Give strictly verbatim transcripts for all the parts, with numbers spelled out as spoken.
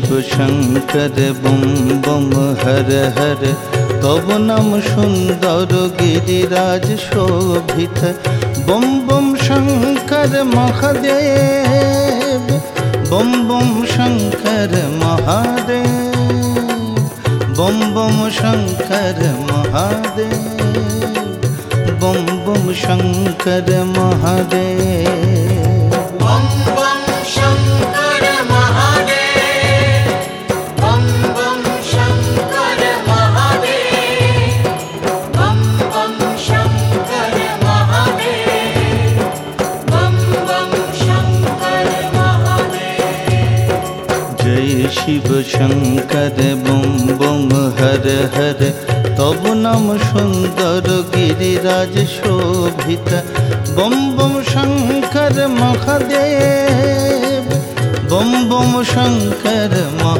शिव शंकर बम बम हर हर तब नाम सुंदर गिरिराज शोभित बम बम शंकर महादेव बम बम शंकर महादेव बम बम शंकर महादेव बम बम शंकर महादेव बम बम शंकर महादेव बम बम शंकर महादेव बम बम शंकर महादेव बम बम शंकर महादेव। जय शिव शंकर बम बम हर हर तब नाम सुंदर गिरिराज शोभित बम बम शंकर महादेव बम बम शंकर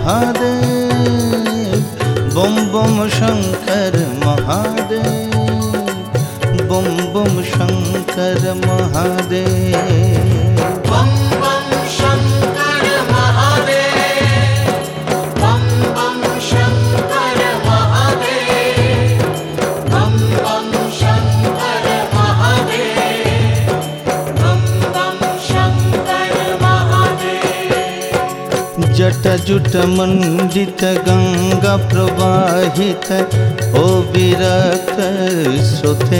महादेव बम बम शंकर महादेव बम बम शंकर महादेव बम बम शंकर महादेव बम बम शंकर महादेव बम बम शंकर महादेव बम बम शंकर महादेव। जट जुट मंडित गंगा प्रवाहित ओ विरत स्रोते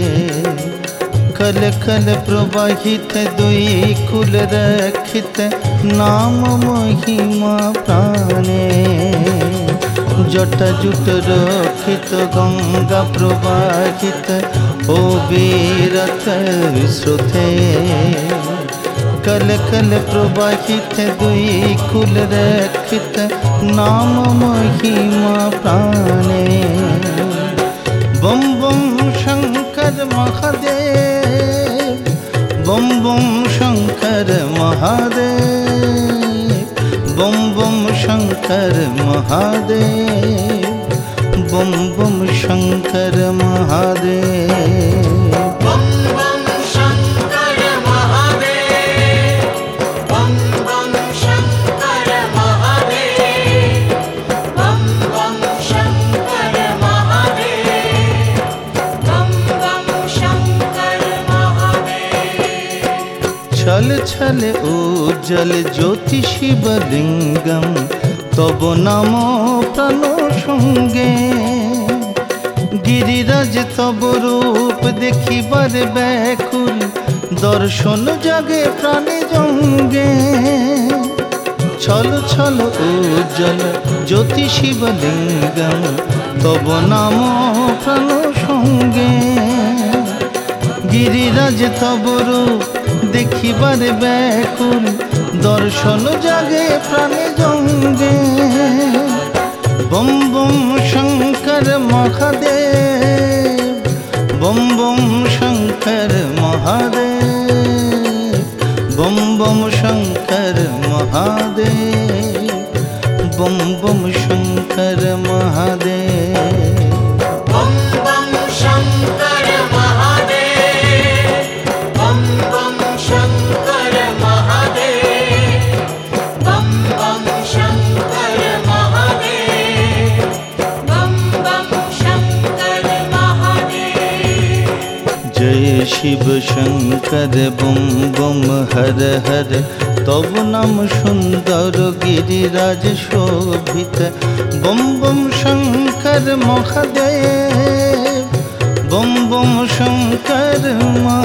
खल खल प्रवाहित दुई कुल रखित नाम महिमा प्राणे जट जुट रखित गंगा प्रवाहित ओ विरत स्रोते कल कल प्रवाहित दुई कुल रखित नाम महिमा प्राणे बम बम शंकर महादेव बम बम शंकर महादेव बम बम शंकर महादेव बम बम शंकर महादेव बम बम शंकर महादेव बम बम शंकर महादेव बम बम शंकर महादेव बम बम शंकर महादेव। छल छल उज्जल ज्योति शिवलिंगम तब नाम प्राण सঙ্গে गिरिराज तब रूप देखिबार व्याकुल दर्शन जागे प्राणे जंगे छल छल उज्जल ज्योति शिवलिंगम तब नाम प्राण सঙ্গে गिरिराज तब रूप देखिबार व्याकुल दर्शन जागे प्राणे जंगे बम बम शंकर महादेव बम बम शंकर महादेव बम बम शंकर महादेव बम बम शंकर महादेव बम बम शंकर महादेव बम बम शंकर महादेव बम बम शंकर महादेव बम बम शंकर महादेव। जय शिव शंकर बम बम हर हर तब नाम सुंदर गिरिराज शोभित बम बम शंकर महादेव बम बम शंकर